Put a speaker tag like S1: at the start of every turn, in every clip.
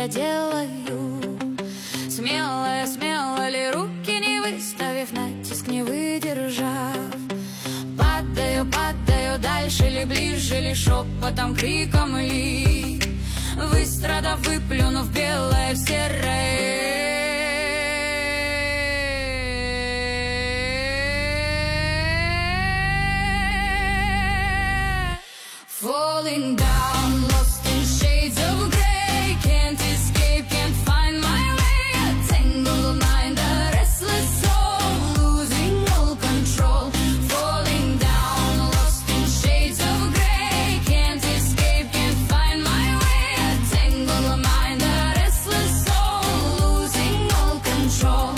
S1: я делаю? Смелая, смело ли, руки не выставив, натиск не выдержав? Падаю, падаю, дальше ли, ближе ли, шепотом, криком ли? Выстрадав, выплюнув белое в серое. Falling down, lost in shades of grey, can't escape, can't find my way. A tangled mind, a restless soul, losing all control. Falling down, lost in shades of grey, can't escape, can't find my way. A tangled mind, a restless soul, losing all control.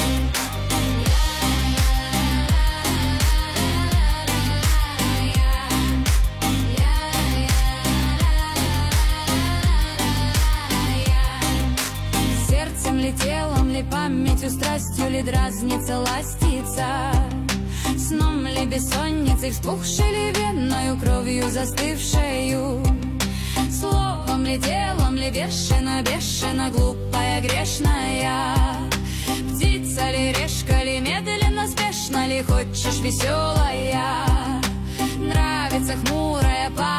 S1: Телом ли, памятью, страстью ли дразнится, ластится? Сном ли, бессонницей, вспухшей ли, веною, кровью застывшею? Словом ли, делом ли, бешено, бешено, глупая, грешная? Птица ли, решка ли, медленно, спешно ли, хочешь веселая? Нравится хмурая пара.